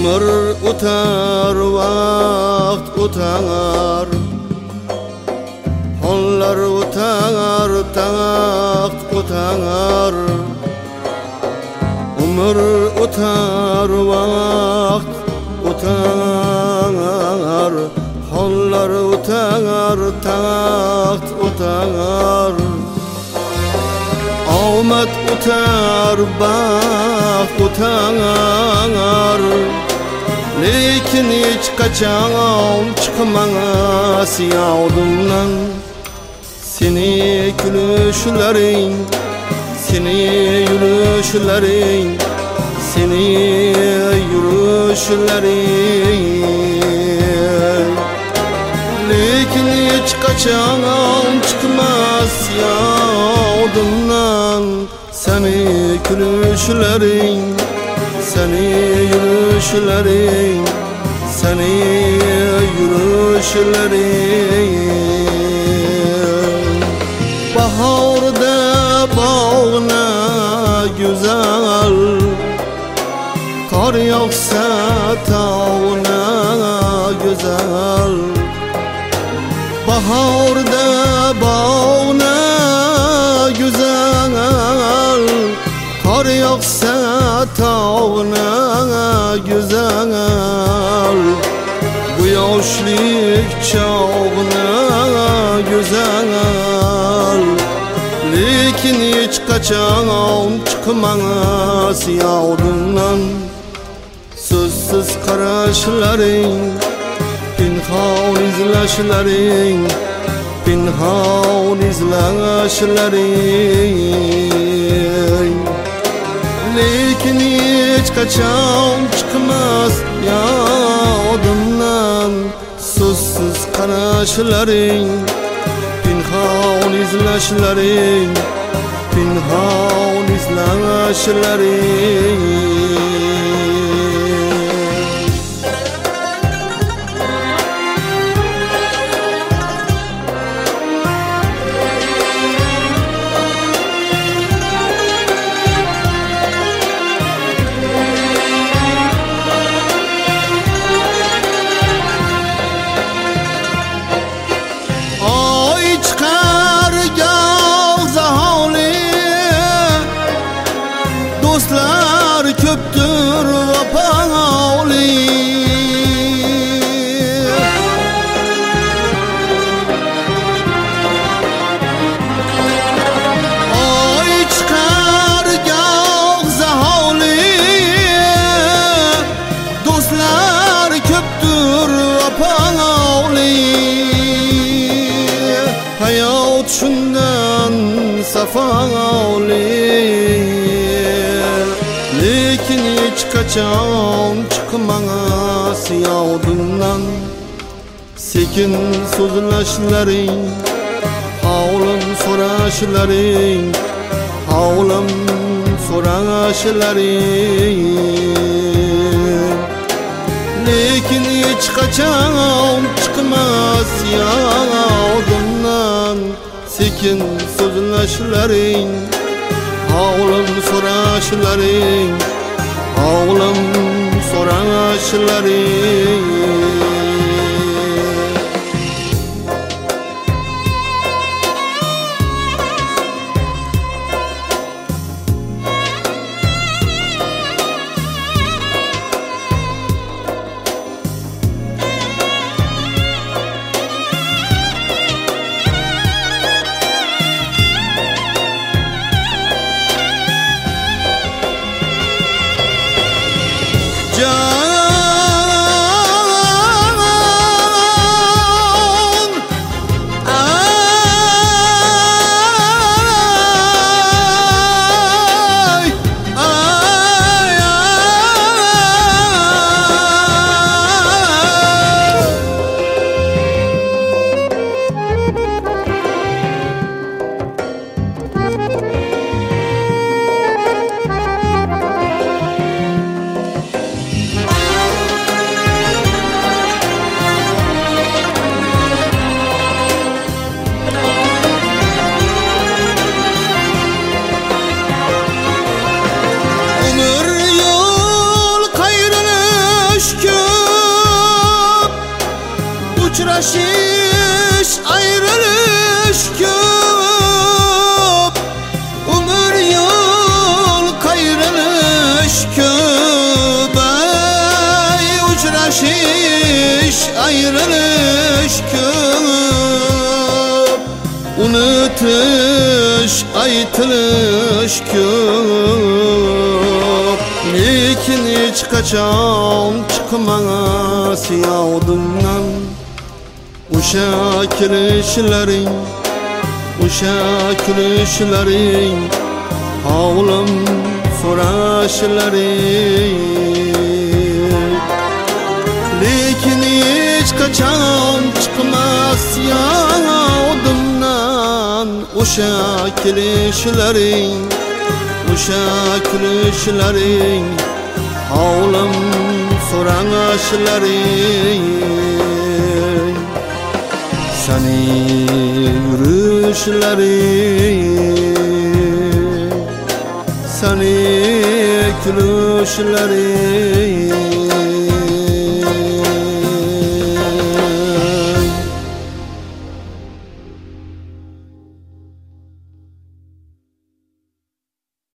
Ömür o'tar, vaqt o'tar, hollar o'tar, taqt o'tar. Ömür o'tar, vaqt o'tar, hollar o'tar, taqt o'tar. Omad o'tar, baxt o'tar, lekin hech qachon chiqmas yodimdan seni kulishlaring, seni yurishlaring, seni yurishlaring. Lekin hech qachon chiqmas yodimdan seni kulishlaring, seni yurishlaring, seni yurishlaring. Bahorda bog'na güzel, qor yog'sa tog'na güzel. Bahorda bog'na güzel, qor yog'sa tog'na güzel. Bu yoshlik chog'na güzel, lekin hech qachon chiqmas yodimdan so'zsiz qarashlaring, pinhon izlashlaring, pinhon izlashlaring. Lekin hech qachon chiqmas yodimdan so'zsiz qarashlaring, pinhon izlashlaring, pinhon izlashlaring. Dostlar köptür vafoli, ay çıkar gah zaholi. Dostlar köptür vafoli, hayat şundan safali. Lekin hech qachon chiqmas yodimdan sekin so'zlashlaring, holim so'rashlaring, holim so'rashlaring. Lekin hech qachon chiqmas yodimdan sekin so'zlashlaring, holim so'rashlaring, holim so'rashlaring. Uçrashish ayrilish ko'p, umr yo'l qayrilish ko'p. Uçrashish ayrilish ko'p, unutish aytilish ko'p. Lekin hech qachon chiqmas yodimdan o'sha kirishlaring, o'sha kulishlaring, hovlim so'rashlaring. Lekin hech qachon chiqmas yodimdan o'sha kirishlaring, o'sha kulishlaring, hovlim so'rashlaring. Sani yurishlaring, sani kulishlaring.